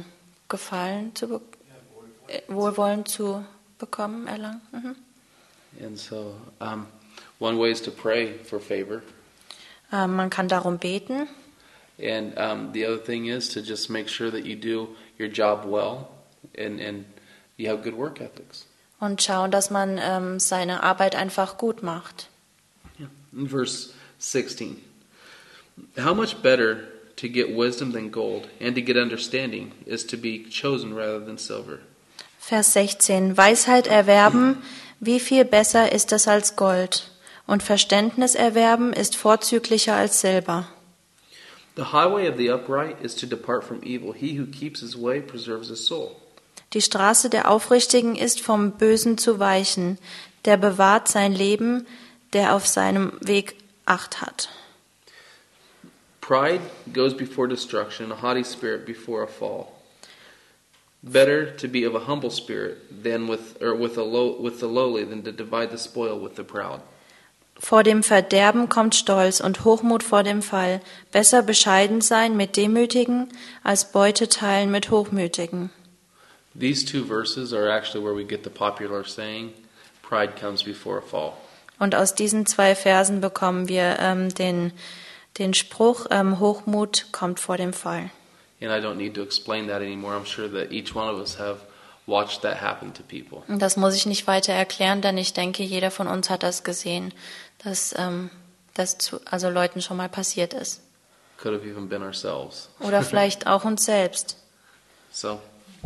Wohlwollen zu bekommen, erlangen. Mhm. And so one way is to pray for favor. Man kann darum beten. And the other thing is to just make sure that you do your job well and you have good work ethics. Und schauen, dass man seine Arbeit einfach gut macht. Yeah. In verse 16. How much better to get wisdom than gold, and to get understanding is to be chosen rather than silver. Vers 16. Weisheit erwerben, wie viel besser ist es als Gold, und Verständnis erwerben ist vorzüglicher als Silber. The highway of the upright is to depart from evil. He who keeps his way preserves his soul. Die Straße der Aufrichtigen ist vom Bösen zu weichen. Der bewahrt sein Leben, der auf seinem Weg Acht hat. Pride goes before destruction, a haughty spirit before a fall. Better to be of a humble spirit than with the lowly than to divide the spoil with the proud. Vor dem Verderben kommt Stolz und Hochmut vor dem Fall. Besser bescheiden sein mit Demütigen, als Beute teilen mit Hochmütigen. These two verses are actually where we get the popular saying, pride comes before a fall. Und aus diesen zwei Versen bekommen wir den Spruch, Hochmut kommt vor dem Fall. And I don't need to explain that anymore. I'm sure that each one of us have watched that happen to people. Und das muss ich nicht weiter erklären, denn ich denke, jeder von uns hat das gesehen, dass das Leuten schon mal passiert ist. Could have even been ourselves. Oder vielleicht auch uns selbst. So,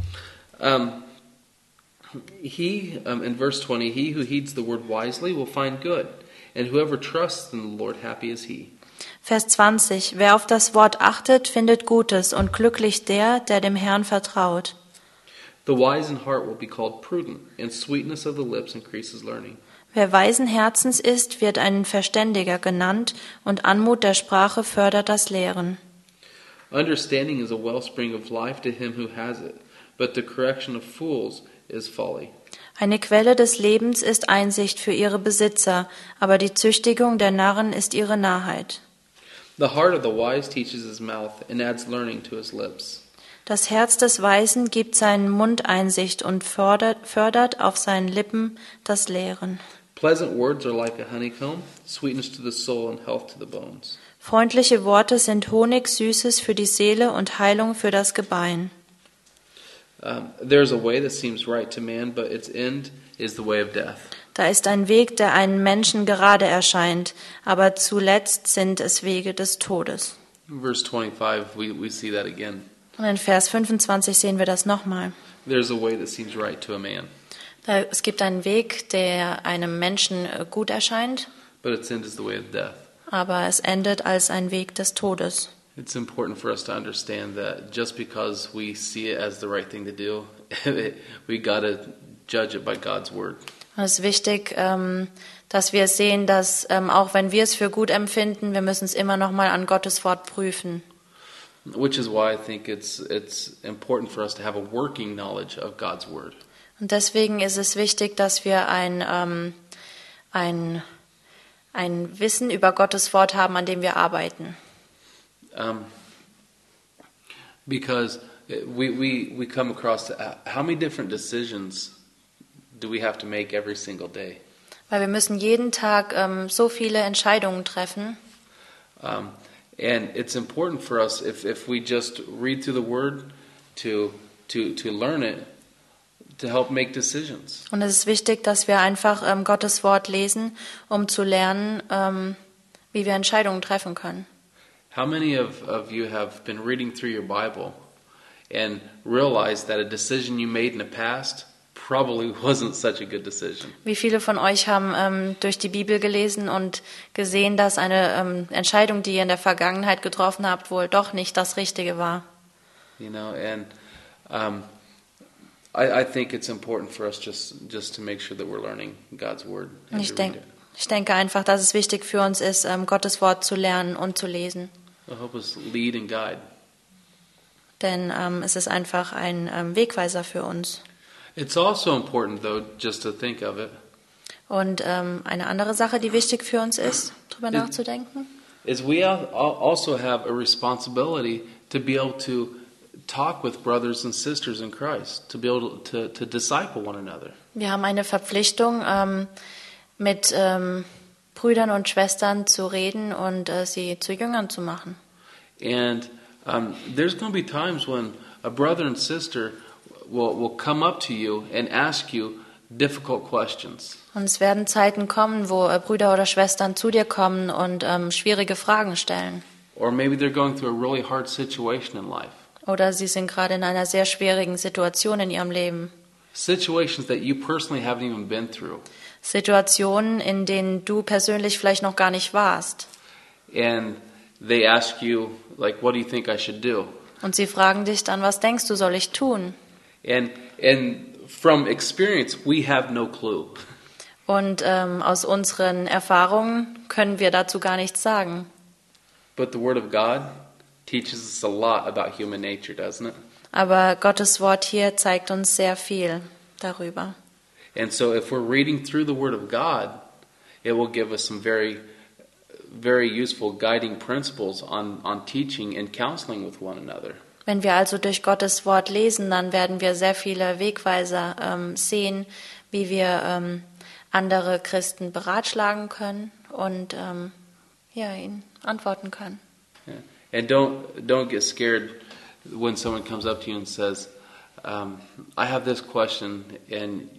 in verse 20, he who heeds the word wisely will find good, and whoever trusts in the Lord, happy is he. Vers 20. Wer auf das Wort achtet, findet Gutes, und glücklich der dem Herrn vertraut. The wise in heart will be called prudent, and sweetness of the lips increases learning. Wer weisen Herzens ist, wird ein Verständiger genannt, und Anmut der Sprache fördert das Lehren. Understanding is a wellspring of life to him who has it, but the correction of fools is folly. Eine Quelle des Lebens ist Einsicht für ihre Besitzer, aber die Züchtigung der Narren ist ihre Narrheit. The heart of the wise teaches his mouth and adds learning to his lips. Das Herz des Weisen gibt seinen Mund Einsicht und fördert auf seinen Lippen das Lehren. Pleasant words are like a honeycomb, sweetness to the soul and health to the bones. Freundliche Worte sind Honig Süßes für die Seele und Heilung für das Gebein. There's a way that seems right to man, but its end is the way of death. Da ist ein Weg, der einem Menschen gerade erscheint, aber zuletzt sind es Wege des Todes. In verse 25, we see that again. Und in Vers 25 sehen wir das nochmal. There's a way that seems right to a man, Es gibt einen Weg, der einem Menschen gut erscheint, but its end is the way of death. aber es endet als ein Weg des Todes. It's important for us to understand that just because we see it as the right thing to do, we got to judge it by God's word. Und es ist wichtig, dass wir sehen, dass auch wenn wir es für gut empfinden, wir müssen es immer noch mal an Gottes Wort prüfen. Which is why I think it's important for us to have a working knowledge of God's word. Und deswegen ist es wichtig, dass wir ein Wissen über Gottes Wort haben, an dem wir arbeiten. Because we come across how many different decisions do we have to make every single day? Weil wir müssen jeden Tag so viele Entscheidungen treffen. And it's important for us if we just read through the word to learn it, to help make decisions. Und es ist wichtig, dass wir einfach Gottes Wort lesen, um zu lernen, wie wir Entscheidungen treffen können. How many of you have been reading through your Bible and realized that a decision you made in the past probably wasn't such a good decision? Wie viele von euch haben durch die Bibel gelesen und gesehen, dass eine Entscheidung, die ihr in der Vergangenheit getroffen habt, wohl doch nicht das Richtige war? You know, and I think it's important for us just to make sure that we're learning God's word and Ich to read it. denke einfach, dass es wichtig für uns ist, Gottes Wort zu lernen und zu lesen. It'll help us lead and guide. Denn es ist einfach ein Wegweiser für uns. It's also important, though, just to think of it, Und eine andere Sache, die wichtig für uns ist, darüber nachzudenken, is we also have a responsibility to be able to talk with brothers and sisters in Christ, to be able to disciple one another. wir haben eine Verpflichtung, mit Brüdern und Schwestern zu reden und sie zu Jüngern zu machen. And there's going to be times when a brother and sister will come up to you and ask you difficult questions. Und es werden Zeiten kommen, wo Brüder oder Schwestern zu dir kommen und schwierige Fragen stellen. Or maybe they're going through a really hard situation in life. Oder sie sind gerade in einer sehr schwierigen Situation in ihrem Leben. Situations that you personally haven't even been through. Situationen, in denen du persönlich vielleicht noch gar nicht warst. And they ask you, like, what do you think I should do? Und sie fragen dich dann, was denkst du, soll ich tun? And from experience, we have no clue. Und aus unseren Erfahrungen können wir dazu gar nichts sagen. But the Word of God teaches us a lot about human nature, doesn't it? Aber Gottes Wort hier zeigt uns sehr viel darüber. And so if we're reading through the Word of God, it will give us some very, very useful guiding principles on teaching and counseling with one another. Wenn wir also durch Gottes Wort lesen, dann werden wir sehr viele Wegweiser sehen, wie wir andere Christen beratschlagen können und ihnen antworten können. Yeah. And don't get scared when someone comes up to you and says, I have this question, and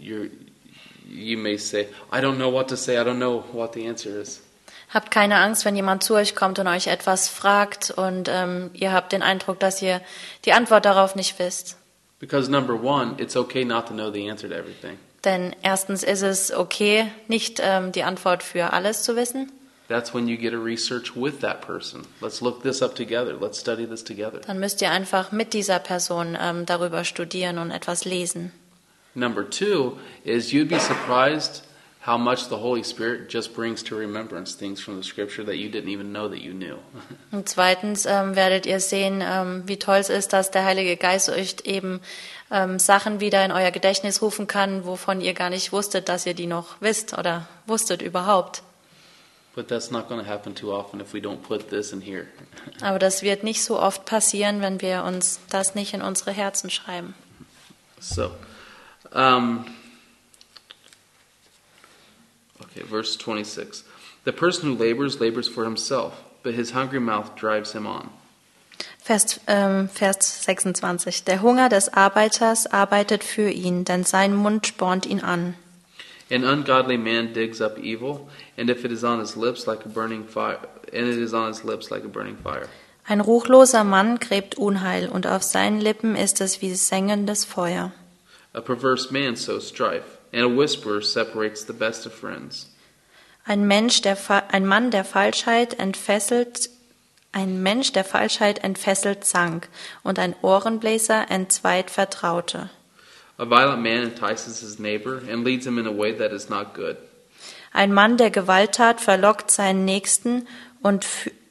you may say, I don't know what to say, I don't know what the answer is. Habt keine Angst, wenn jemand zu euch kommt und euch etwas fragt und ihr habt den Eindruck, dass ihr die Antwort darauf nicht wisst. Because number one, it's okay not to know the answer to everything. Denn erstens ist es okay, nicht die Antwort für alles zu wissen. That's when you get to research with that person. Let's look this up together. Let's study this together. Dann müsst ihr einfach mit dieser Person darüber studieren und etwas lesen. Number two is you'd be surprised how much the Holy Spirit just brings to remembrance things from the Scripture that you didn't even know that you knew. Und zweitens werdet ihr sehen, wie toll es ist, dass der Heilige Geist euch eben Sachen wieder in euer Gedächtnis rufen kann, wovon ihr gar nicht wusstet, dass ihr die noch wisst oder wusstet überhaupt. But that's not going to happen too often if we don't put this in here. Aber das wird nicht so oft passieren, wenn wir uns das nicht in unsere Herzen schreiben. So, okay, verse 26. The person who labors for himself, but his hungry mouth drives him on. Vers 26. Der Hunger des Arbeiters arbeitet für ihn, denn sein Mund spornt ihn an. An ungodly man digs up evil, and if it is on his lips like a burning fire, and it is on his lips like a burning fire. Ein ruchloser Mann gräbt Unheil, und auf seinen Lippen ist es wie sengendes Feuer. A perverse man sows strife, and a whisperer separates the best of friends. Ein Mann der Falschheit entfesselt Zank, und ein Ohrenbläser entzweit Vertraute. A violent man entices his neighbor and leads him in a way that is not good. Ein Mann der Gewalttat verlockt seinen Nächsten und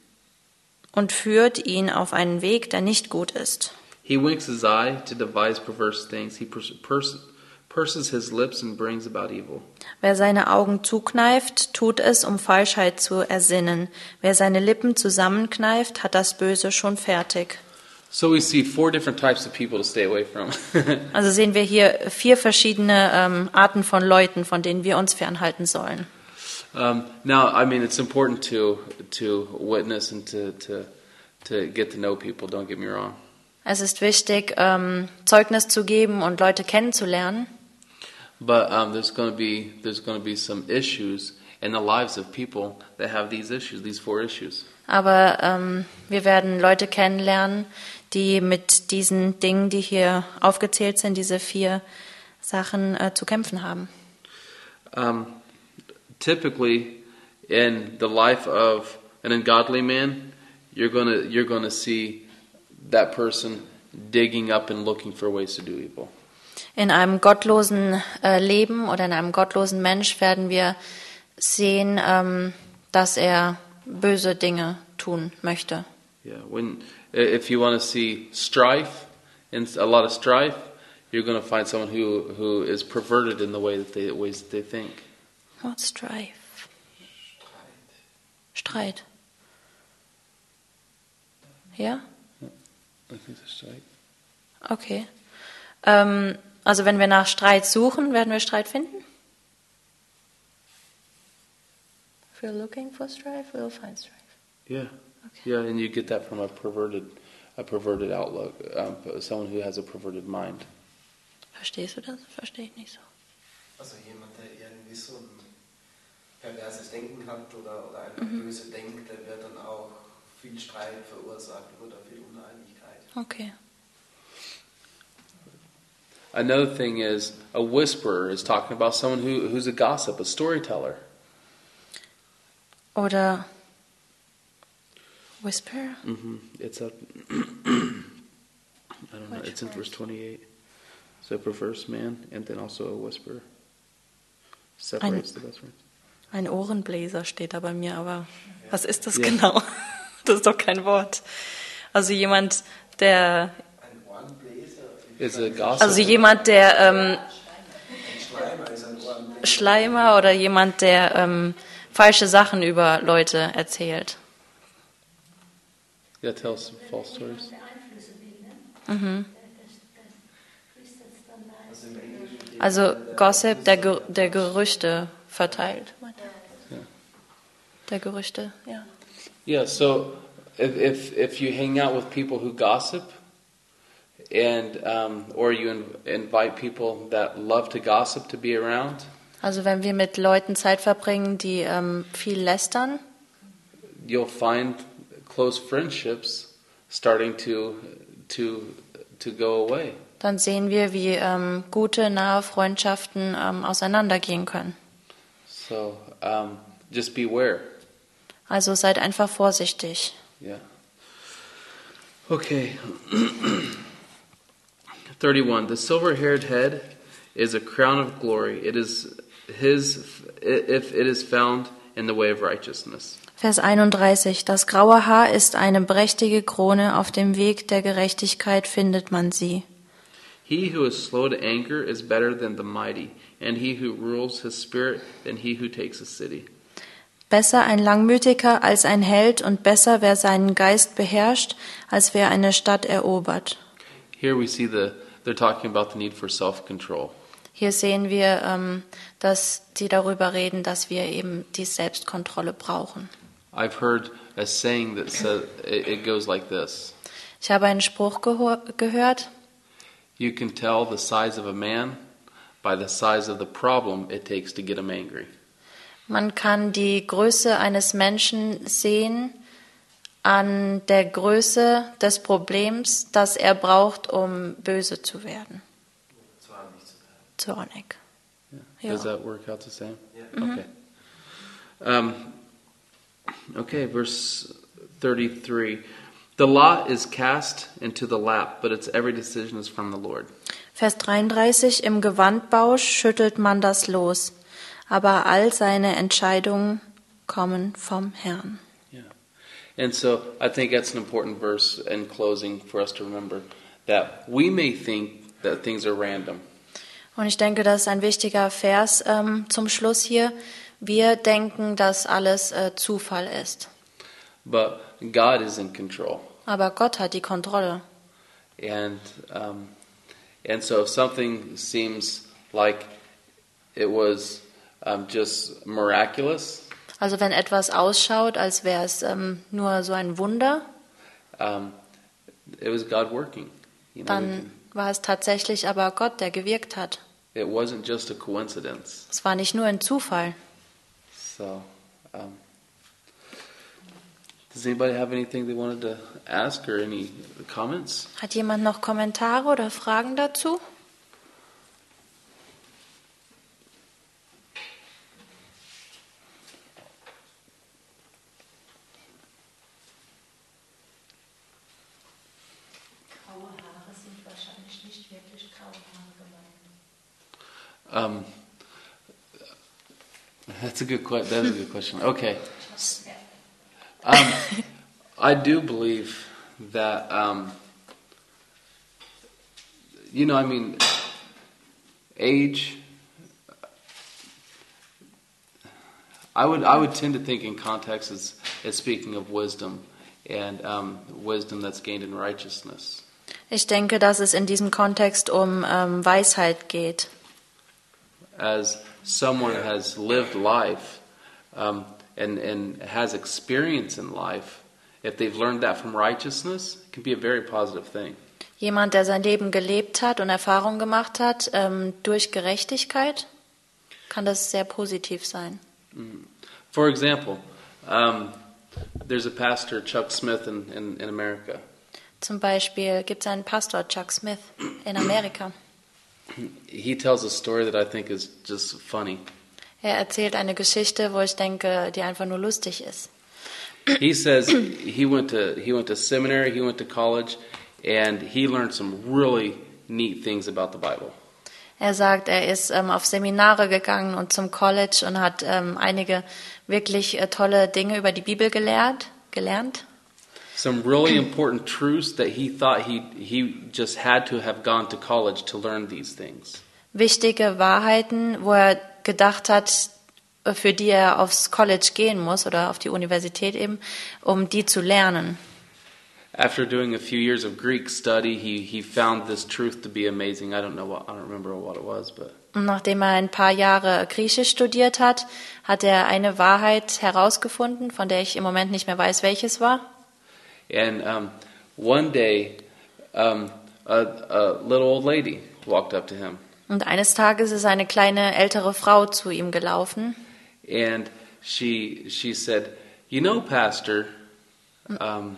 führt ihn auf einen Weg, der nicht gut ist. He winks his eye to devise perverse things. He purses his lips and brings about evil. Wer seine Augen zukneift, tut es, um Falschheit zu ersinnen. Wer seine Lippen zusammenkneift, hat das Böse schon fertig. So we see 4 different types of people to stay away from. Also sehen wir hier 4 verschiedene Arten von Leuten, von denen wir uns fernhalten sollen. Now, I mean, it's important to witness and to get to know people. Don't get me wrong. Es ist wichtig, Zeugnis zu geben und Leute kennenzulernen. But there's going to be some issues in the lives of people that have these issues, these 4 issues. Aber wir werden Leute kennenlernen, die mit diesen Dingen, die hier aufgezählt sind, diese 4 Sachen zu kämpfen haben. Typically, in the life of an ungodly man, you're gonna see that person digging up and looking for ways to do evil. In einem gottlosen Leben oder in einem gottlosen Mensch werden wir sehen, dass er böse Dinge tun möchte. Yeah, if you want to see strife and a lot of strife, you're going to find someone who is perverted in the ways that they think. What's strife? Streit. Ja? I think that's Streit. Okay. Also wenn wir nach Streit suchen, werden wir Streit finden? If we're looking for strife, we'll find strife. Yeah. Okay. Yeah, and you get that from a perverted outlook, someone who has a perverted mind. Verstehst du das? Verstehe ich nicht so. Also jemand, der irgendwie so ein perverses Denken hat oder einfach böse denkt, der wird dann auch viel Streit verursachen oder viel Uneinigkeit. Okay. Another thing is a whisperer is talking about someone who's a gossip, a storyteller. Oder whisper? It's up. I don't know. It's in verse 28. So a perverse man, and then also a whisperer separates the best friends. Ein Ohrenbläser steht da bei mir, aber was ist das genau? Das ist doch kein Wort. Also jemand, der... Ein Ohrenbläser? Is a gossip. Also jemand, der... Schleimer ist ein Ohrenbläser. Schleimer oder jemand, der falsche Sachen über Leute erzählt. Yeah, tells false stories. Der Einflüsse wegen, ne? Das flüstert es dann rein. Also Gossip, der Gerüchte verteilt. Der Gerüchte, ja. Yeah, so if you hang out with people who gossip, and or you invite people that love to gossip to be around, Also wenn wir mit Leuten Zeit verbringen, die viel lästern, you'll find close friendships starting to go away. dann sehen wir, wie gute, nahe Freundschaften auseinandergehen können. So just beware. Also seid einfach vorsichtig. Yeah. Okay. 31. The silver-haired head is a crown of glory. It is his if it is found in the way of righteousness. Vers 31. Das graue Haar ist eine prächtige Krone, auf dem Weg der Gerechtigkeit findet man sie. He who is slow to anger is better than the mighty, and he who rules his spirit than he who takes a city. Besser ein Langmütiger als ein Held und besser, wer seinen Geist beherrscht, als wer eine Stadt erobert. Here we see they're talking about the need for self-control. Hier sehen wir, dass die darüber reden, dass wir eben die Selbstkontrolle brauchen. I've heard a saying that says it goes like this. Ich habe einen Spruch gehört. You can tell the size of a man by the size of the problem it takes to get him angry. Man kann die Größe eines Menschen sehen an der Größe des Problems, das er braucht, um böse zu werden. Zornig. Yeah. Does Ja. that work out the same? Yeah. Okay. Okay, verse 33. The lot is cast into the lap, but its every decision is from the Lord. Vers 33, im Gewandbausch schüttelt man das Los, aber all seine Entscheidungen kommen vom Herrn. Yeah. And so I think that's an important verse in closing for us to remember that we may think that things are random. Und ich denke, das ist ein wichtiger Vers zum Schluss hier. Wir denken, dass alles Zufall ist. But God is in control. Aber Gott hat die Kontrolle. And so if something seems like it was just miraculous, Also wenn etwas ausschaut, als wäre es nur so ein Wunder, it was God working. You know, dann war es tatsächlich aber Gott, der gewirkt hat. it wasn't just a coincidence. Es war nicht nur ein Zufall. So, does anybody have anything they wanted to ask or any comments? Hat jemand noch Kommentare oder Fragen dazu? Graue Haare sind wahrscheinlich nicht wirklich graue Haare gemeint. That's a good question. That is a good question. Okay. I do believe that, I mean, age. I would tend to think in context as speaking of wisdom and wisdom that's gained in righteousness. Ich denke, dass es in diesem Kontext um Weisheit geht. As someone has lived life and has experience in life, if they've learned that from righteousness, it can be a very positive thing. Jemand, der sein Leben gelebt hat und Erfahrung gemacht hat durch Gerechtigkeit, kann das sehr positiv sein. For example, there's a pastor, Chuck Smith, in America. Zum Beispiel gibt es einen Pastor, Chuck Smith, in Amerika. He tells a story that I think is just funny. Er erzählt eine Geschichte, wo ich denke, die einfach nur lustig ist. He says he went to seminary, he went to college, and he learned some really neat things about the Bible. Er sagt, er ist auf Seminare gegangen und zum College und hat einige wirklich tolle Dinge über die Bibel gelernt. Some really important truths that he thought he just had to have gone to college to learn these things. Wichtige Wahrheiten, wo er gedacht hat, für die er aufs College gehen muss oder auf die Universität eben, um die zu lernen. After doing a few years of Greek study, he found this truth to be amazing. I don't remember what it was, but Und nachdem er ein paar Jahre Griechisch studiert hat, hat er eine Wahrheit herausgefunden, von der ich im Moment nicht mehr weiß, welches war. And one day, a little old lady walked up to him, Und eines Tages ist eine kleine ältere Frau zu ihm gelaufen. and she said, "You know, Pastor," and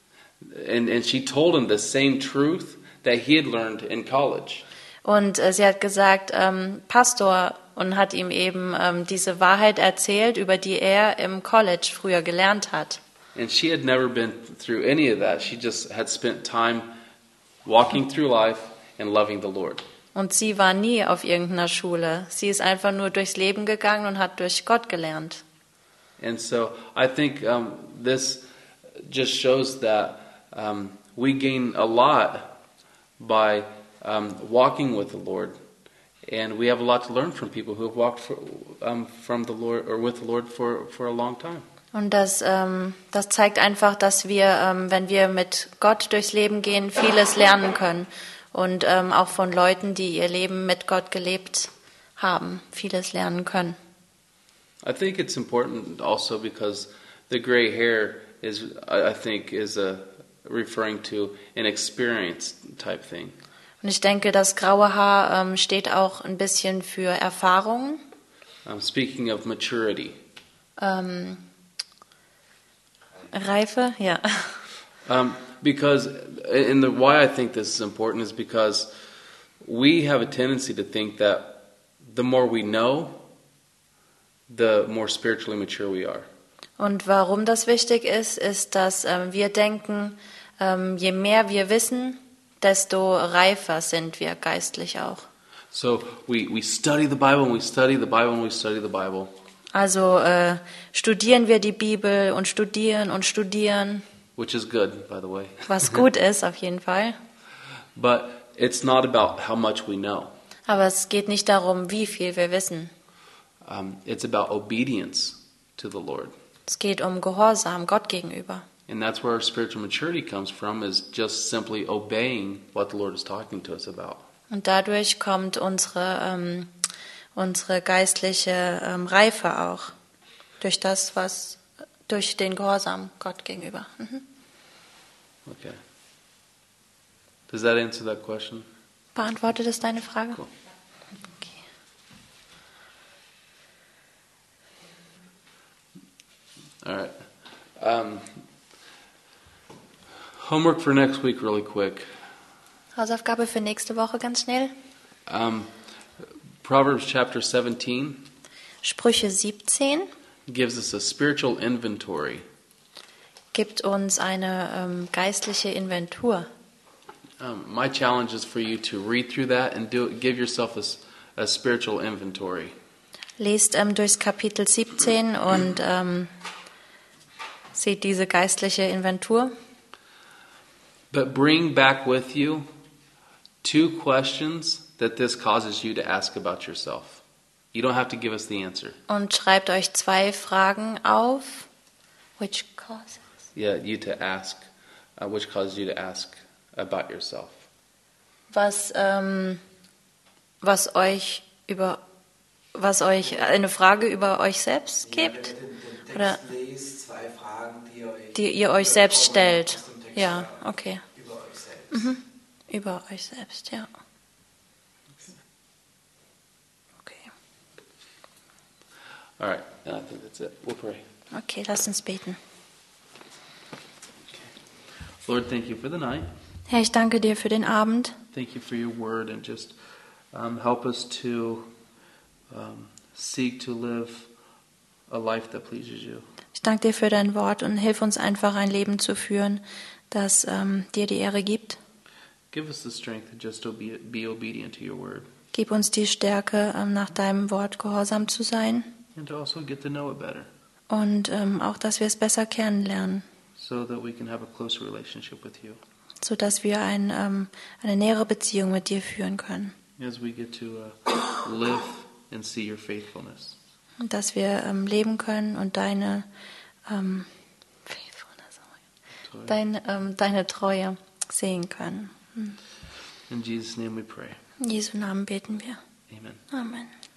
she told him the same truth that he had learned in college. Und sie hat gesagt, Pastor, und hat ihm eben diese Wahrheit erzählt, über die er im College früher gelernt hat. And she had never been through any of that. She just had spent time walking through life and loving the Lord. Und sie war nie auf irgendeiner Schule. Sie ist einfach nur durchs Leben gegangen und hat durch Gott gelernt. And so I think this just shows that we gain a lot by walking with the Lord. And we have a lot to learn from people who have walked from the Lord or with the Lord for a long time. Und das zeigt einfach, dass wir, wenn wir mit Gott durchs Leben gehen, vieles lernen können. Und auch von Leuten, die ihr Leben mit Gott gelebt haben, vieles lernen können. I think it's important also because the gray hair is, I think, is referring to an experience type thing. Und ich denke, das graue Haar steht auch ein bisschen für Erfahrung. Speaking of maturity. Reife, ja. Because, and why I think this is important is because we have a tendency to think that the more we know, the more spiritually mature we are. Und warum das wichtig ist, ist, dass wir denken, je mehr wir wissen, desto reifer sind wir geistlich auch. So we study the Bible and we study the Bible and we study the Bible. Also studieren wir die Bibel und studieren, Which is good, by the way. was gut ist auf jeden Fall. But it's not about how much we know. Aber es geht nicht darum, wie viel wir wissen. It's about obedience to the Lord. Es geht um Gehorsam Gott gegenüber. And that's where our spiritual maturity comes from, is just simply obeying what the Lord is talking to us about. Und dadurch kommt unsere geistliche Reife auch. Durch den Gehorsam Gott gegenüber. Mhm. Okay. Does that answer that question? Beantwortet das deine Frage? Cool. Okay. All right. Homework for next week really quick. Hausaufgabe für nächste Woche ganz schnell. Proverbs chapter 17 Sprüche 17 gives us a spiritual inventory. gibt uns eine geistliche Inventur. My challenge is for you to read through that and give yourself a spiritual inventory. Lest durchs Kapitel 17 und seht diese geistliche Inventur. But bring back with you 2 questions that this causes you to ask about yourself. You don't have to give us the answer. Und schreibt euch 2 Fragen auf. Which causes? Yeah, you to ask, which causes you to ask about yourself. Was euch eine Frage über euch selbst gibt? Wenn ihr den Oder Text lest, 2 Fragen, die ihr euch selbst stellt. aus dem Text Ja, okay. über euch selbst. Mhm. Über euch selbst, ja. Okay. All right, and I think that's it. We'll pray. Okay, lasst uns beten. Lord, thank you for the night. Herr, ich danke dir für den Abend. Thank you for your word, and just help us to seek to live a life that pleases you. Ich danke dir für dein Wort und hilf uns einfach ein Leben zu führen, das dir die Ehre gibt. Give us the strength to just be obedient to your word, Gib uns die Stärke, nach deinem Wort gehorsam zu sein and to also get to know it better, und auch, dass wir es besser kennenlernen, so that we can have a closer relationship with you. sodass wir eine nähere Beziehung mit dir führen können. As we get to live and see your faithfulness. Und dass wir leben können und deine Treue sehen können. In Jesus' name we pray. In Jesu Namen beten wir. Amen. Amen.